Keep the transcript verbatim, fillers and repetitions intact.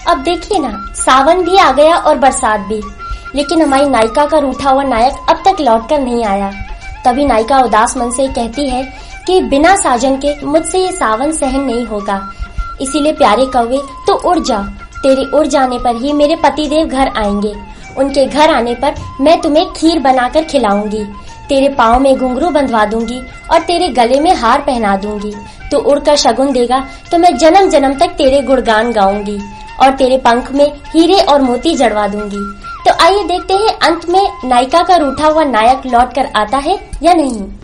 अब देखिए ना, सावन भी आ गया और बरसात भी, लेकिन हमारी नायिका का रूठा हुआ नायक अब तक लौट कर नहीं आया। तभी नायिका उदास मन से कहती है कि बिना साजन के मुझसे ये सावन सहन नहीं होगा, इसीलिए प्यारे कौवे तो उड़ जा, तेरे उड़ जाने पर ही मेरे पतिदेव घर आएंगे। उनके घर आने पर मैं तुम्हें खीर बनाकर खिलाऊंगी, तेरे पाँव में घुंघरू बंधवा दूंगी और तेरे गले में हार पहना दूंगी। तो उड़कर शगुन देगा तो मैं जन्म जन्म तक तेरे गुणगान गाऊंगी और तेरे पंख में हीरे और मोती जड़वा दूंगी। तो आइए देखते हैं अंत में नायिका का रूठा हुआ नायक लौट कर आता है या नहीं।